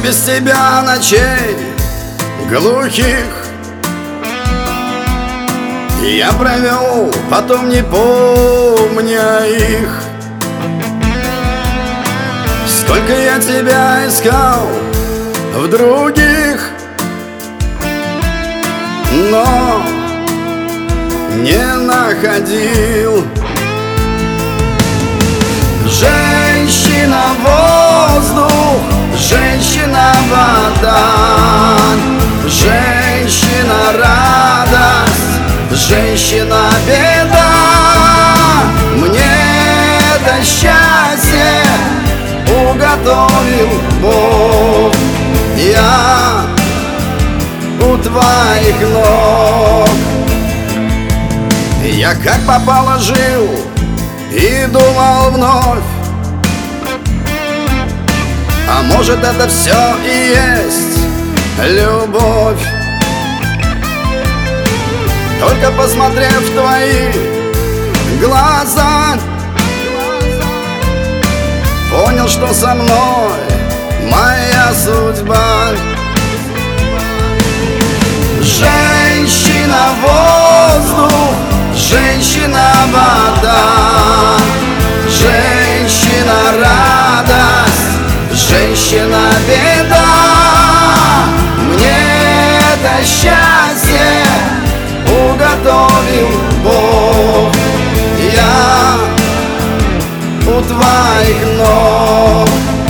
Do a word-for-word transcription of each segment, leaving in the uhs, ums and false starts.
без тебя ночей глухих я провел, потом не помня их. Сколько я тебя искал в других, но не находил. Женщина воздух, женщина вода, женщина радость, женщина беда. Мне это счастье уготовил Бог. Я у твоих ног. Я как попало жил и думал вновь, а может это все и есть любовь. Только посмотрев в твои глаза, понял, что со мной моя судьба. Женщина воздух, женщина вода, женщина радость, женщина беда. Мне это счастье уготовил Бог. Я у твоих ног.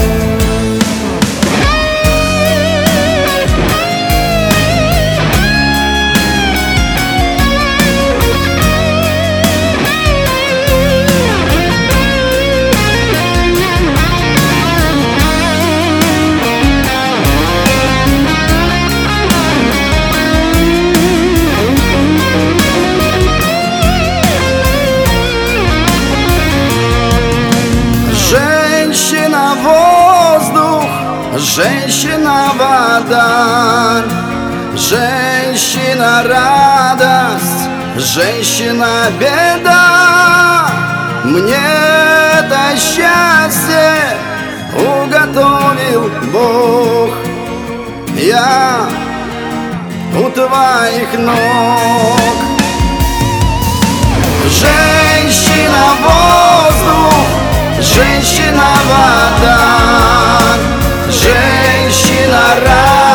Женщина воздух, женщина вода, женщина радость, женщина беда. Мне это счастье уготовил Бог. Я у твоих ног. Женщина воздух, женщина вода, женщина радость.